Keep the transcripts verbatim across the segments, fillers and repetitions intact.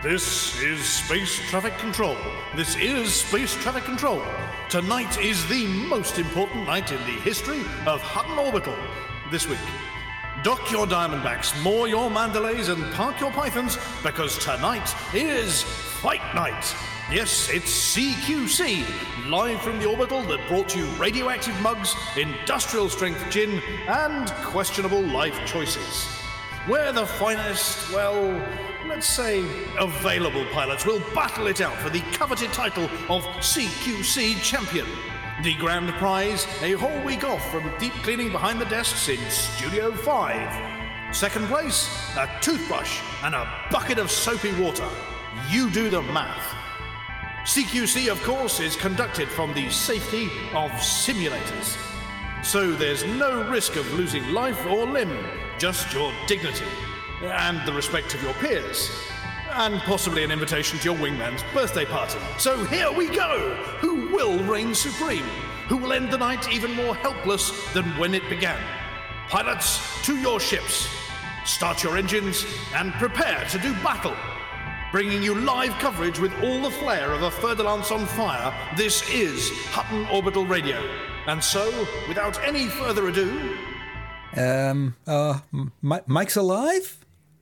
This is Space Traffic Control. This is Space Traffic Control. Tonight is the most important night in the history of Hutton Orbital. This week, dock your Diamondbacks, moor your Mandalays, and park your Pythons, because tonight is Fight Night. Yes, it's C Q C, live from the orbital that brought you radioactive mugs, industrial-strength gin, and questionable life choices. Where the finest, well, let's say, available pilots will battle it out for the coveted title of C Q C Champion. The grand prize, a whole week off from deep cleaning behind the desks in Studio five. Second place, a toothbrush and a bucket of soapy water. You do the math. C Q C, of course, is conducted from the safety of simulators. So there's no risk of losing life or limb, just your dignity and the respect of your peers, and possibly an invitation to your wingman's birthday party. So here we go! Who will reign supreme? Who will end the night even more helpless than when it began? Pilots, to your ships. Start your engines and prepare to do battle. Bringing you live coverage with all the flair of a Fer-de-Lance on fire, this is Hutton Orbital Radio. And so, without any further ado... Um, uh, M- Mike's alive?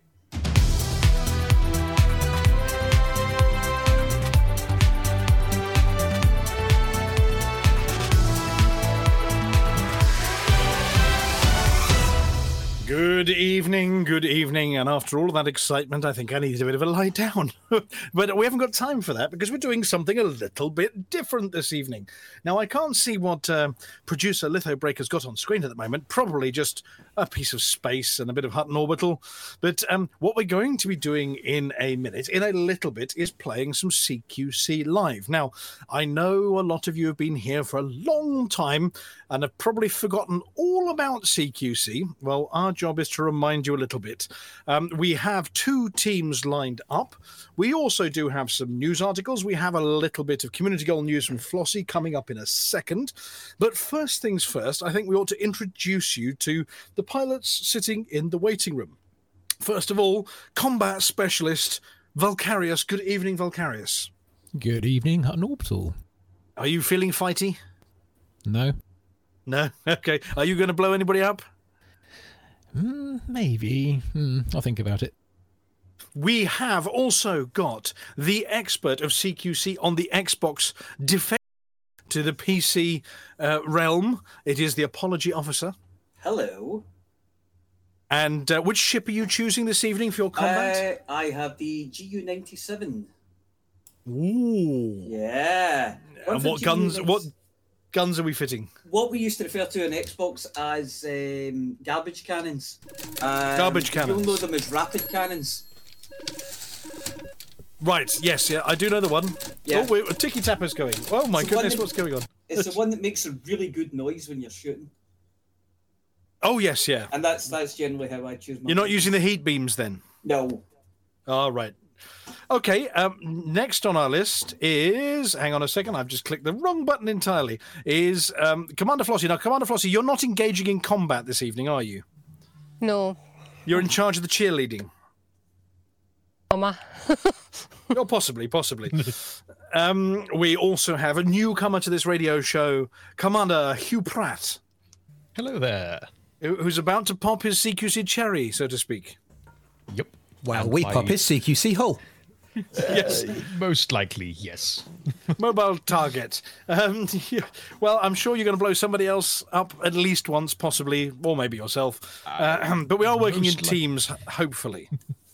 Good evening, good evening, and after all of that excitement, I think I need a bit of a lie down. But we haven't got time for that because we're doing something a little bit different this evening. Now, I can't see what uh, producer Litho Breaker's got on screen at the moment, probably just a piece of space and a bit of Hutton Orbital. But um, what we're going to be doing in a minute, in a little bit, is playing some C Q C live. Now, I know a lot of you have been here for a long time and have probably forgotten all about C Q C. Well, our job is to remind you a little bit. Um, we have two teams lined up. We also do have some news articles. We have a little bit of community goal news from Flossie coming up in a second. But first things first, I think we ought to introduce you to the pilots sitting in the waiting room. First of all, combat specialist Vulcarius. Good evening, Vulcarius. Good evening, Hutton Orbital. Are you feeling fighty? No. No? Okay. Are you going to blow anybody up? Mm, maybe. Mm, I'll think about it. We have also got the expert of C Q C on the Xbox defense to the P C uh, realm. It is the Apology Officer. Hello. And uh, which ship are you choosing this evening for your combat? Uh, I have the G U ninety-seven. Ooh. Yeah. And what guns? What guns are we fitting? What we used to refer to on Xbox as um, garbage cannons. Um, garbage cannons. You'll know them as rapid cannons. Right. Yes. Yeah. I do know the one. Yeah. Oh, wait, a ticky tapper's going. Oh my goodness! That, what's going on? It's the one that makes a really good noise when you're shooting. Oh yes, yeah. And that's that's generally how I choose my. You're not using the heat beams then? No. All right. Okay, um, next on our list is, hang on a second, I've just clicked the wrong button entirely, is um, Commander Flossie. Now, Commander Flossie, you're not engaging in combat this evening, are you? No. You're in charge of the cheerleading? Mama. Oh, possibly, possibly. um, we also have a newcomer to this radio show, Commander Hugh Pratt. Hello there. Who's about to pop his C Q C cherry, so to speak. Yep. Well, we I... pop his C Q C hull. Yes, uh, most likely, yes. Mobile target. Um, yeah. Well, I'm sure you're going to blow somebody else up at least once, possibly, or maybe yourself. Uh, uh, but we are working in teams, li- hopefully.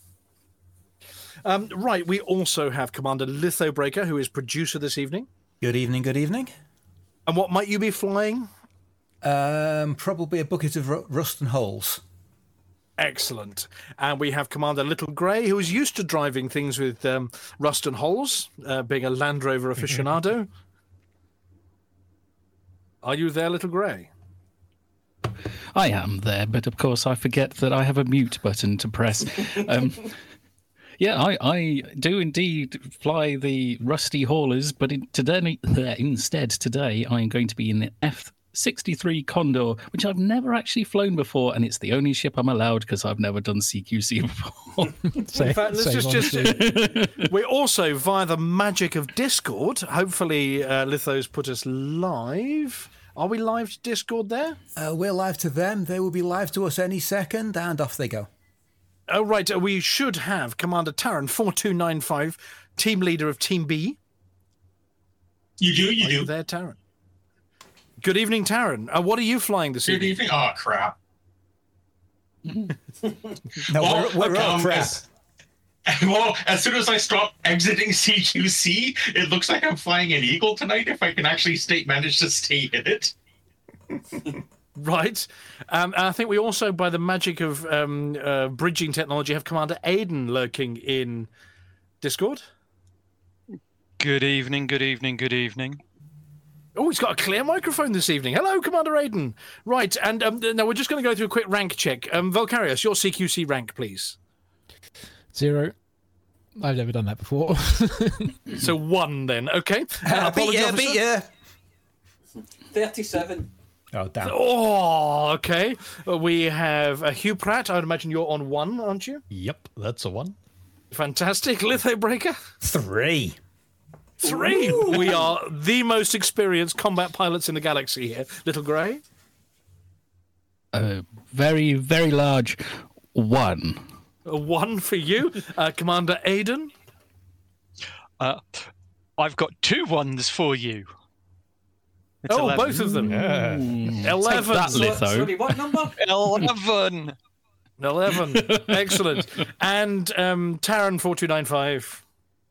um, right, we also have Commander Litho Breaker, who is producer this evening. Good evening, good evening. And what might you be flying? Um, probably a bucket of r- rust and holes. Excellent. And we have Commander Little Grey, who is used to driving things with um, rust and holes, uh, being a Land Rover aficionado. Are you there, Little Grey? I am there, but of course I forget that I have a mute button to press. Um, yeah, I, I do indeed fly the rusty haulers, but in, today, instead today I am going to be in the F sixty-three Condor, which I've never actually flown before, and it's the only ship I'm allowed because I've never done C Q C before. Same, In fact, let's same, just, honestly. just we're also via the magic of Discord. Hopefully, uh, Litho's put us live. Are we live to Discord there? Uh, we're live to them. They will be live to us any second, and off they go. Oh, right. uh, We should have Commander Taran, four two nine five, team leader of Team B. You do, you Are do. you there, Taran? Good evening, Taran. Uh, what are you flying this Good evening? evening. Oh, crap. No, Well, we're, we're all um, crap. as- Well, as soon as I stop exiting C Q C, it looks like I'm flying an Eagle tonight if I can actually stay, manage to stay in it. Right. Um, and I think we also, by the magic of um, uh, bridging technology, have Commander Aiden lurking in Discord. Good evening, good evening, good evening. Oh, he's got a clear microphone this evening. Hello, Commander Aiden. Right, and um, now we're just going to go through a quick rank check. Um, Volcarius, your C Q C rank, please. Zero. I've never done that before. So one, then. Okay. Uh, Uh, beat apology ya, officer? beat ya. thirty-seven. Oh, damn. Oh, okay. Uh, We have uh, Hugh Pratt. I would imagine you're on one, aren't you? Yep, that's a one. Fantastic. Litho Breaker. Three. Three. We are the most experienced combat pilots in the galaxy here. Little Grey. A very, very large one. A one for you. Uh, Commander Aiden. Uh, I've got two ones for you. It's Oh, eleven. both of them. Yeah. Eleven. that, So, Litho. sorry, what number? eleven. Eleven. Excellent. And um, Taran four two nine five.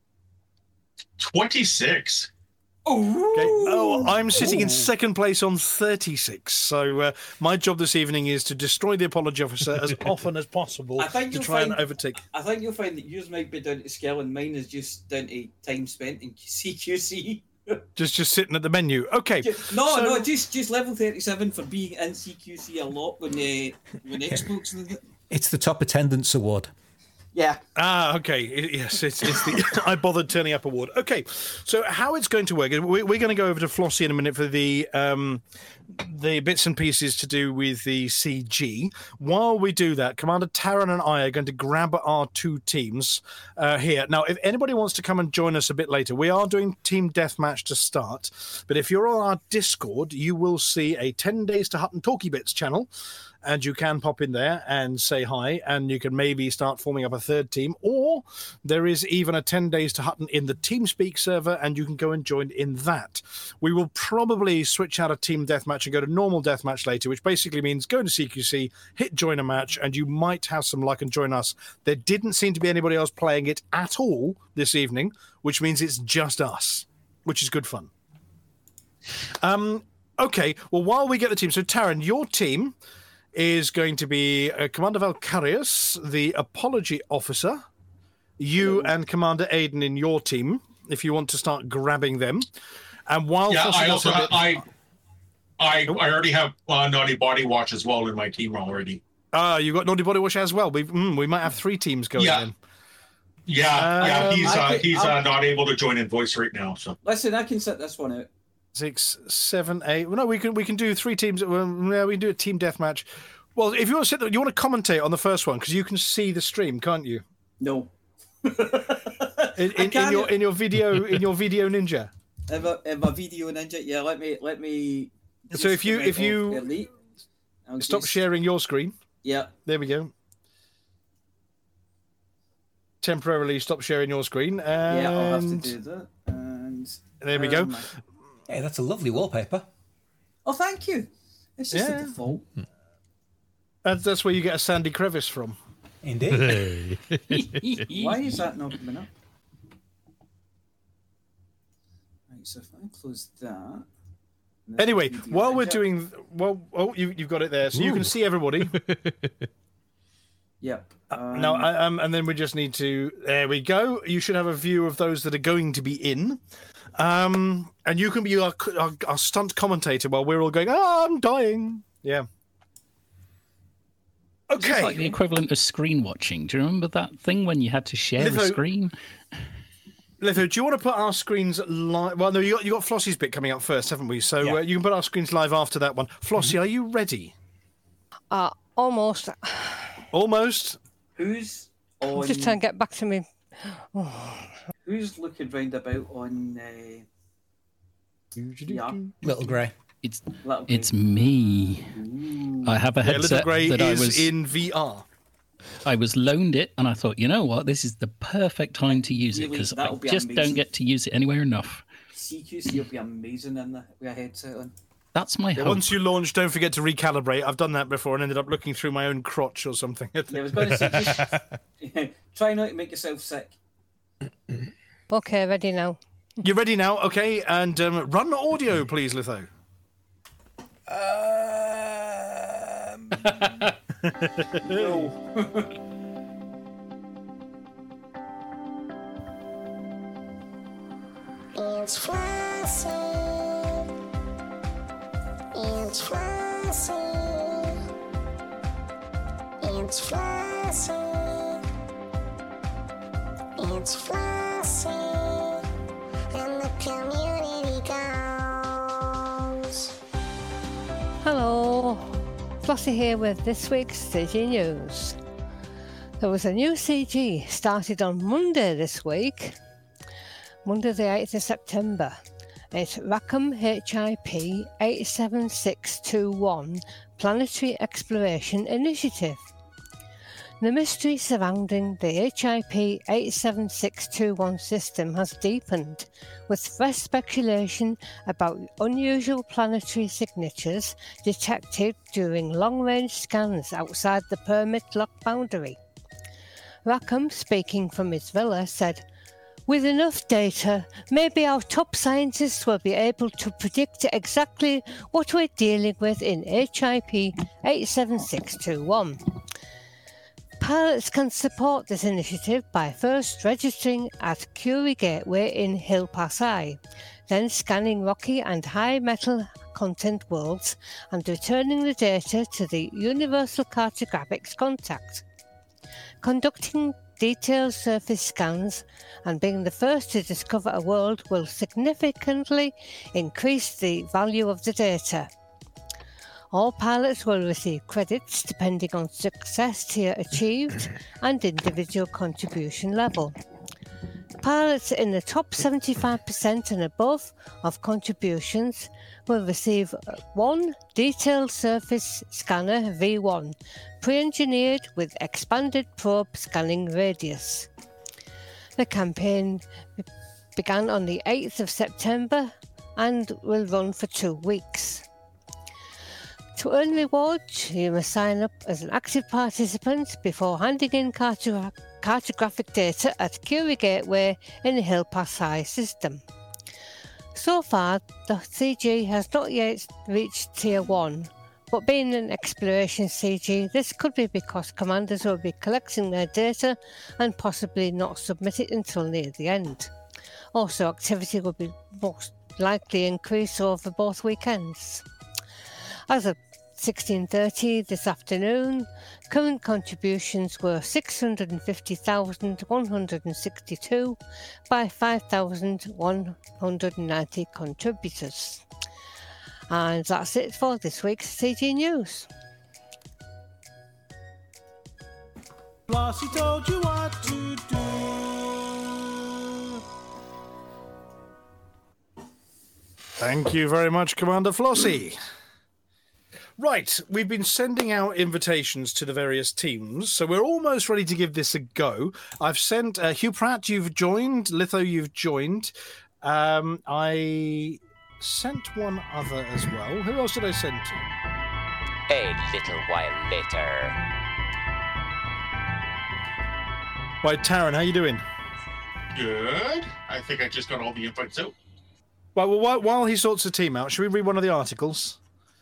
twenty-six. Okay. Oh, I'm sitting in second place on thirty-six. So uh, my job this evening is to destroy the apology officer as often as possible I think to you'll try and find- overtake. I think you'll find that yours might be down to skill and mine is just down to time spent in C Q C. Just just sitting at the menu. Okay. No, So- no, just just level thirty-seven for being in C Q C a lot when uh, when Xbox. It's the top attendance award. Yeah. Ah, okay. It- yes, it's, it's the I bothered turning up award. Okay, so how it's going to work is we- we're going to go over to Flossie in a minute for the um, the bits and pieces to do with the C G. While we do that, Commander Taran and I are going to grab our two teams uh, here. Now, if anybody wants to come and join us a bit later, we are doing Team Deathmatch to start. But if you're on our Discord, you will see a ten Days to Hutton Talkie Bits channel. And you can pop in there and say hi, and you can maybe start forming up a third team. Or there is even a ten Days to Hutton in the TeamSpeak server, and you can go and join in that. We will probably switch out of Team Deathmatch and go to normal Deathmatch later, which basically means go to C Q C, hit join a match, and you might have some luck and join us. There didn't seem to be anybody else playing it at all this evening, which means it's just us, which is good fun. Um, okay, well, while we get the team, so Taran, your team is going to be uh, Commander Valcarius, the apology officer, you and Commander Aiden in your team, if you want to start grabbing them. And while Yeah, Flossie I does also a bit- I I I already have uh, Naughty Body Watch as well in my team already. Ah, you've got Naughty Body Wash as well. We mm, we might have three teams going Yeah. then. Yeah, yeah, Um, he's I uh, could- he's uh, I'll- not able to join in voice right now. So Listen, I can set this one out. Six, seven, eight. Well, no, we can we can do three teams. Well, yeah, we can do a team deathmatch. Well, if you want to sit there, you want to commentate on the first one because you can see the stream, can't you? No. In, in, in can't. your in your video in your video ninja. In my, in my video ninja, yeah. Let me let me. So if you- if you- elite, I'll Stop just- sharing your screen. Yeah. There we go. Temporarily stop sharing your screen. And Yeah, I'll have to do that. And there we go. um, Hey, that's a lovely wallpaper. Oh, thank you. It's just Yeah. a default. That's, that's where you get a sandy crevice from. Indeed. Why is that not coming up? Right, so if I close that. and this Anyway, video while we're ninja- doing well, oh, you you've got it there, so you can see everybody. Yep. Um, Now, I, um, and then we just need to. There we go. You should have a view of those that are going to be in, um, and you can be our, our, our stunt commentator while we're all going. Oh, I'm dying. Yeah. It's Okay. like the equivalent of screen watching. Do you remember that thing when you had to share Litho- a screen? Litho, do you want to put our screens live? Well, no, you got you got Flossie's bit coming up first, haven't we? So Yeah. uh, you can put our screens live after that one. Flossie, Mm-hmm. are you ready? Uh, almost. Almost. Who's I'm on? just trying to get back to me. Who's looking round about on? Uh, yeah, Little Grey. It's Little it's Grey. me. Ooh. I have a Yeah, Little headset Grey that I is was in V R. I was loaned it, and I thought, you know what, this is the perfect time to use it Really? because I That'll be just don't amazing. get to use it anywhere enough. C Q C will be amazing in the with a headset on. That's my Yeah, hope. once you launch, don't forget to recalibrate. I've done that before and ended up looking through my own crotch or something. Yeah, I was going to say, just, try not to make yourself sick. Okay, ready now. You're ready now, okay? And um, run audio, please, Litho. Um, No. It's Flossie. It's Flossie. It's Flossie. It's Flossie. And the community goes. Hello, Flossie here with this week's C G News. There was a new C G started on Monday this week, Monday the eighth of September. It's Rackham H I P eight seven six two one Planetary Exploration Initiative. The mystery surrounding the H I P eight seven six two one system has deepened, with fresh speculation about unusual planetary signatures detected during long-range scans outside the permit lock boundary. Rackham, speaking from his villa, said, "With enough data, maybe our top scientists will be able to predict exactly what we're dealing with in H I P eight seven six two one. Pilots can support this initiative by first registering at Curie Gateway in Hill Pass I, then scanning rocky and high metal content worlds and returning the data to the Universal Cartographics contact. Conducting detailed surface scans and being the first to discover a world will significantly increase the value of the data. All pilots will receive credits depending on success tier achieved and individual contribution level. Pilots in the top seventy-five percent and above of contributions will receive one detailed surface scanner V one, pre-engineered with expanded probe scanning radius. The campaign began on the eighth of September and will run for two weeks. To earn rewards, you must sign up as an active participant before handing in cartogra- cartographic data at Curie Gateway in the Hill Pass I system. So far, the C G has not yet reached Tier one, but being an exploration C G, this could be because commanders will be collecting their data and possibly not submit it until near the end. Also, activity will be most likely increase over both weekends. As of sixteen thirty this afternoon, current contributions were six hundred fifty thousand one hundred sixty-two by five thousand one hundred ninety contributors. And that's it for this week's C G News. Flossie told you what to do. Thank you very much, Commander Flossie. Right, we've been sending out invitations to the various teams, so we're almost ready to give this a go. I've sent uh, Hugh Pratt, you've joined. Litho, you've joined. Um, I sent one other as well. Who else did I send to? A little while later. Right, Taryn, how you doing? Good. I think I just got all the invites out. Right, well, while, while he sorts the team out, should we read one of the articles?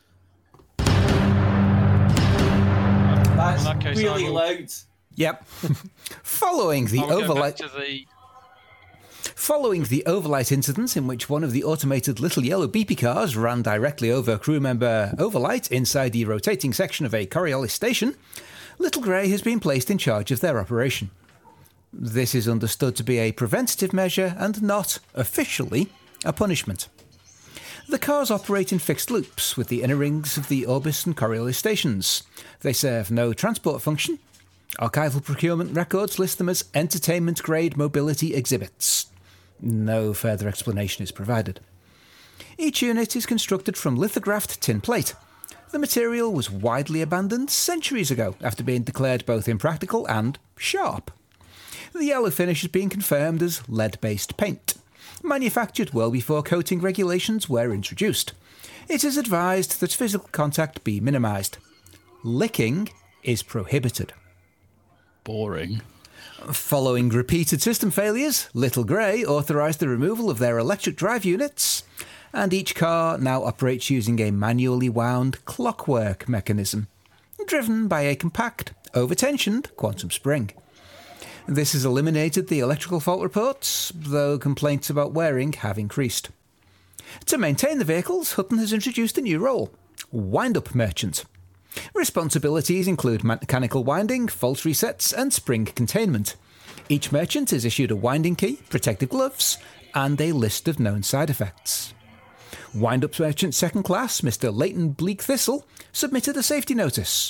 That's In that case, I really will- loud. Yep. Following the I'll go back overlight, to the following the overlight incident in which one of the automated little yellow beepy cars ran directly over crew member Overlight inside the rotating section of a Coriolis station, Little Grey has been placed in charge of their operation. This is understood to be a preventative measure and not, officially, a punishment. The cars operate in fixed loops with the inner rings of the Orbis and Coriolis stations. They serve no transport function. Archival procurement records list them as entertainment-grade mobility exhibits. No further explanation is provided. Each unit is constructed from lithographed tin plate. The material was widely abandoned centuries ago after being declared both impractical and sharp. The yellow finish has been confirmed as lead-based paint, manufactured well before coating regulations were introduced. It is advised that physical contact be minimised. Licking is prohibited. Boring. Following repeated system failures, Little Grey authorised the removal of their electric drive units, and each car now operates using a manually wound clockwork mechanism, driven by a compact, over-tensioned quantum spring. This has eliminated the electrical fault reports, though complaints about wearing have increased. To maintain the vehicles, Hutton has introduced a new role, wind-up merchant. Responsibilities include mechanical winding, fault resets, and spring containment. Each merchant is issued a winding key, protective gloves, and a list of known side effects. Wind-up merchant second class, Mister Leighton Bleak Thistle, submitted a safety notice.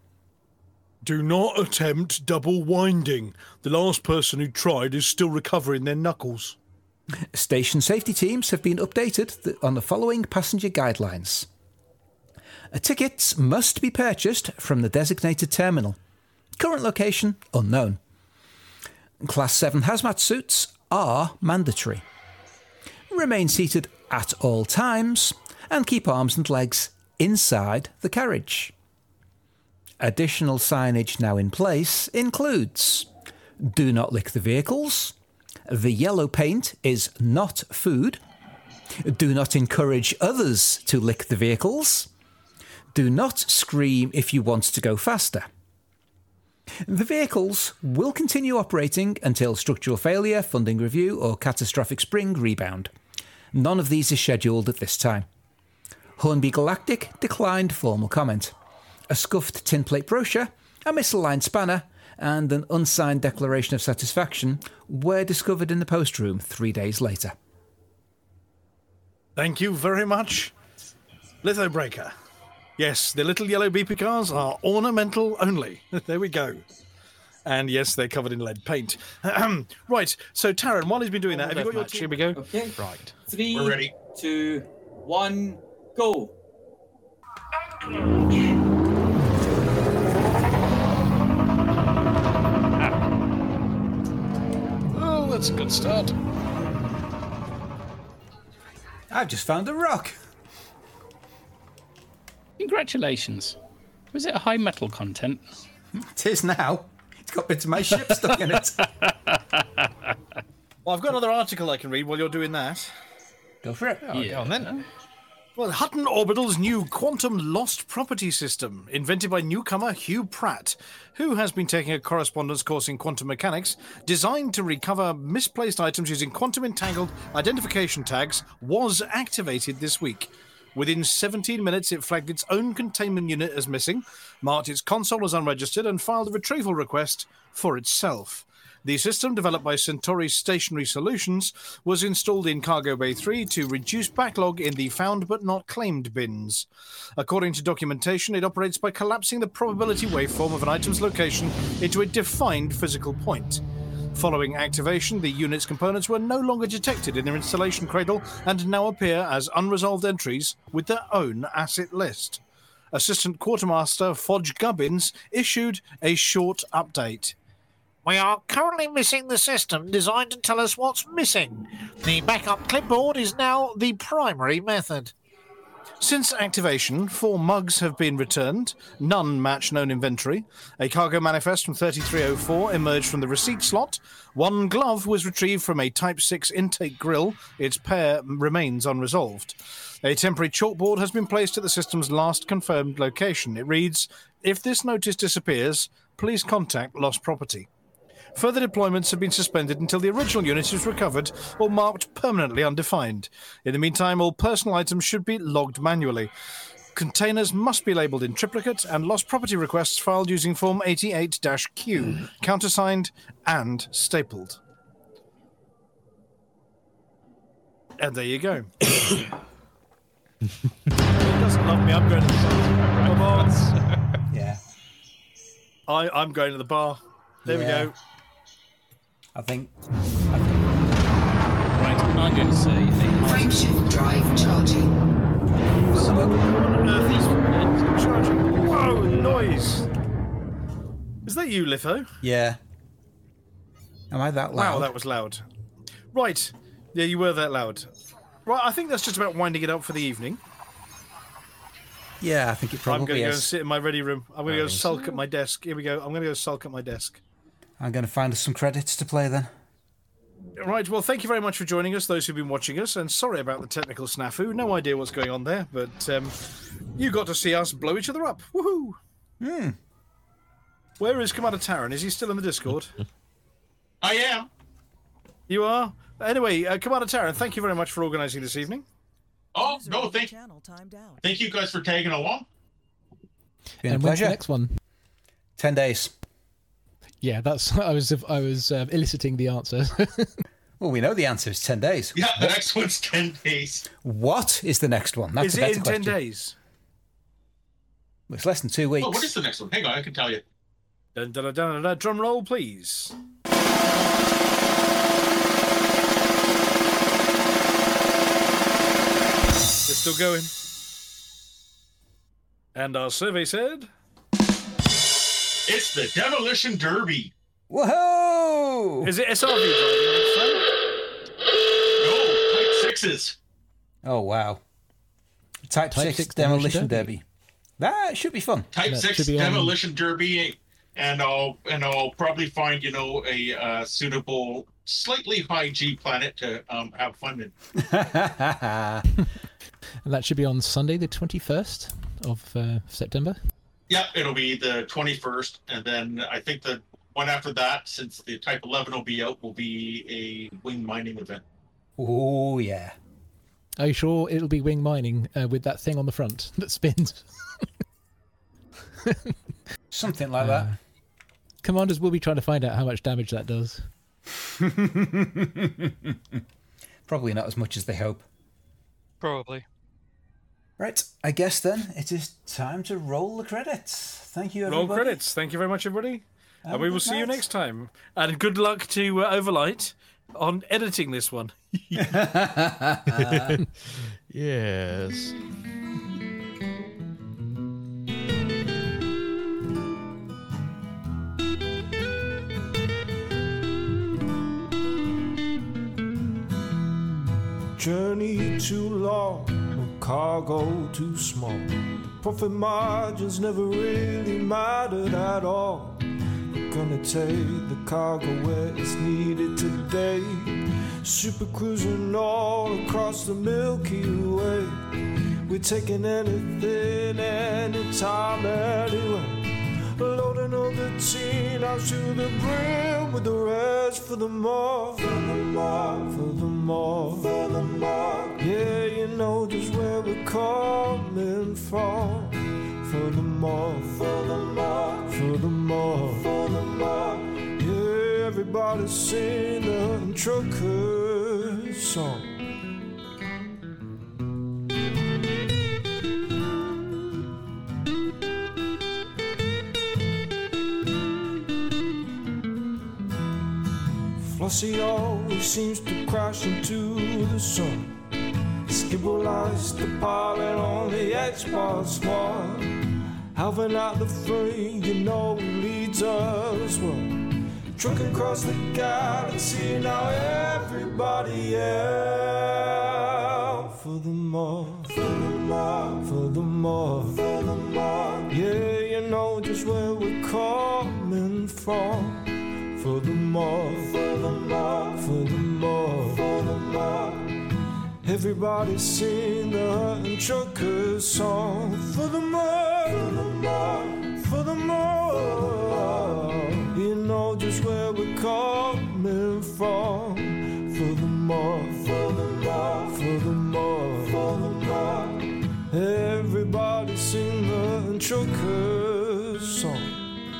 Do not attempt double winding. The last person who tried is still recovering their knuckles. Station safety teams have been updated th- on the following passenger guidelines. Tickets must be purchased from the designated terminal. Current location unknown. Class seven hazmat suits are mandatory. Remain seated at all times and keep arms and legs inside the carriage. Additional signage now in place includes: do not lick the vehicles, the yellow paint is not food, do not encourage others to lick the vehicles, do not scream if you want to go faster. The vehicles will continue operating until structural failure, funding review, or catastrophic spring rebound. None of these is scheduled at this time. Hornby Galactic declined formal comment. A scuffed tin plate brochure, a misaligned spanner, and an unsigned declaration of satisfaction were discovered in the post room three days later. Thank you very much, Lithobreaker. Yes, the little yellow beeper cars are ornamental only. There we go. And yes, they're covered in lead paint. Right, so Taran, while he's been doing that, have you got your team? Here we go. Okay. Right. Three, We're ready. two, one, go. Oh, that's a good start. I've just found a rock. Congratulations. Was it a high metal content? It is now. It's got bits of my ship stuck in it. Well, I've got another article I can read while you're doing that. Go for it. Oh, go on then. Well, Hutton Orbital's new quantum lost property system, invented by newcomer Hugh Pratt, who has been taking a correspondence course in quantum mechanics, designed to recover misplaced items using quantum entangled identification tags, was activated this week. Within seventeen minutes, it flagged its own containment unit as missing, marked its console as unregistered, and filed a retrieval request for itself. The system, developed by Centauri Stationary Solutions, was installed in Cargo Bay three to reduce backlog in the found but not claimed bins. According to documentation, it operates by collapsing the probability waveform of an item's location into a defined physical point. Following activation, the unit's components were no longer detected in their installation cradle and now appear as unresolved entries with their own asset list. Assistant Quartermaster Fodge Gubbins issued a short update. We are currently missing the system designed to tell us what's missing. The backup clipboard is now the primary method. Since activation, four mugs have been returned, none match known inventory. A cargo manifest from thirty-three oh four emerged from the receipt slot. One glove was retrieved from a Type six intake grill. Its pair remains unresolved. A temporary chalkboard has been placed at the system's last confirmed location. It reads, "If this notice disappears, please contact lost property." Further deployments have been suspended until the original unit is recovered or marked permanently undefined. In the meantime, all personal items should be logged manually. containers must be labelled in triplicate, and lost property requests filed using Form eighty-eight Q, countersigned and stapled. And there you go. He doesn't love me. I'm going to the bar. Come on. Yeah. I, I'm going to the bar. There Yeah. we go. I think. Right, I'm going to say a Frameshift drive charging. What on earth is charging? Whoa, noise! Is that you, Litho? Yeah. Am I that loud? Wow, that was loud. Right. Yeah, you were that loud. Right, I think that's just about winding it up for the evening. Yeah, I think it probably I'm going to go and is. sit in my ready room. I'm going to I go think sulk so. at my desk. Here we go. I'm going to go sulk at my desk. I'm going to find us some credits to play then. Right, well, thank you very much for joining us, those who've been watching us, and sorry about the technical snafu. No idea what's going on there, but um, you got to see us blow each other up. Woohoo! Hmm. Where is Commander Taran? Is he still in the Discord? I am. You are? Anyway, uh, Commander Taran, thank you very much for organising this evening. Oh, no, thank Thank you guys for tagging along. Been and a when's the pleasure. next one? Ten days. Yeah, that's. I was. I was um, eliciting the answer. Well, we know the answer is ten days. Yeah, the next one's ten days. What is the next one? That's is a it better in question. ten days? Well, it's less than two weeks. Oh, what is the next one? Hang on, I can tell you. Dun, dun, dun, dun, dun. Drum roll, please. It's still going. And our survey said... It's the Demolition Derby. Whoa! Is it S R V driving next time? No, Type sixes. Oh, wow. Type, Type six, six Demolition Demolition Derby. Derby. That should be fun. Type That six should be on- Demolition Derby, and I'll and I'll probably find you know a uh, suitable, slightly high G planet to um, have fun in. And that should be on Sunday, the twenty-first of uh, September. Yeah, it'll be the twenty-first, and then I think the one after that, since the Type eleven will be out, will be a wing mining event. Oh, yeah. Are you sure it'll be wing mining uh, with that thing on the front that spins? Something like Uh, Commanders will be trying to find out how much damage that does. that. Probably not as much as they hope. Probably. Right, I guess then it is time to roll the credits. Thank you, everybody. Roll credits. Thank you very much, everybody. Have and a we will good see you night. next time. And good luck to uh, Overlight on editing this one. Yes. Journey too long, no cargo too small. Profit margins never really mattered at all. We're gonna take the cargo where it's needed today. Super cruising all across the Milky Way. We're taking anything, anytime, anywhere. Loading all the teen out to the brim with the rest for the more, for the more, for the more, for the more. Yeah, you know just where we're coming from. For the more, for the more, for the more, for the more. Yeah, everybody sing the trucker song. Flossie always seems to crash into the sun. Skibble lies the pilot on the Xbox One. Alvin at the frame, you know he leads us well. Trucking across the galaxy, now everybody out. For the more, for the more, for the more, for the more. Yeah, you know just where we're coming from. For the more, for the more, for the more, for the more. Everybody sing the hunting trucker song. For the more, for the more, for the more. You know just where we're coming from. For the more, for the more, for the more, for the more. Everybody trucker's song.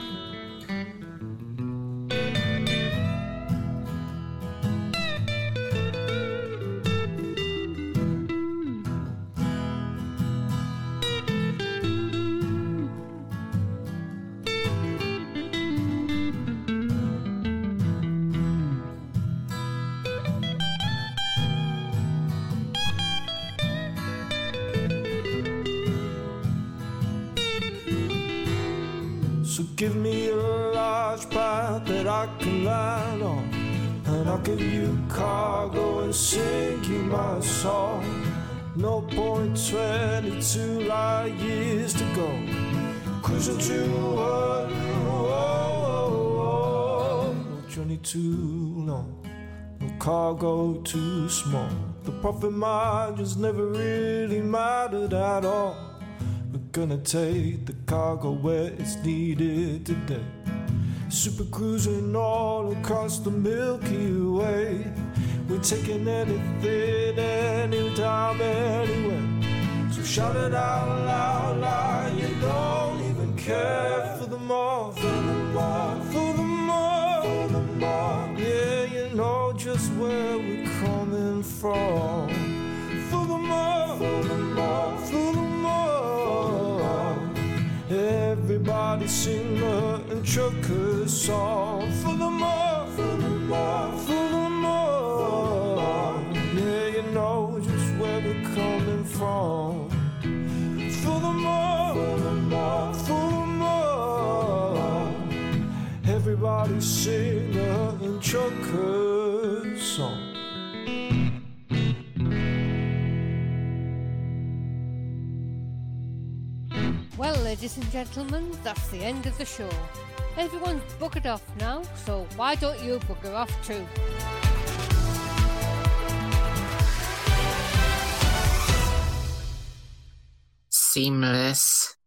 So give me a large pipe that I can land on, and I'll give you cargo and sing you my song. No point twenty-two light years to go, cruising to one, oh, oh, oh. No journey too long, no cargo too small. The profit margins never really mattered at all. We're gonna take the cargo where it's needed today. Super cruising all across the Milky Way. We're taking anything, anytime, anywhere. So shout it out loud, like you don't even care. For the more, for the more, for the more, for the more. Yeah, you know just where we're coming from. For the more, for the more, for the more. Everybody sing the and trucker's song. For the more, for the more, for the more. Yeah, you know just where we're coming from. For the more, for the more, for the more. Everybody sing the and trucker's song. Well, ladies and gentlemen, that's the end of the show. Everyone's buggered off now, so why don't you bugger off too? Seamless.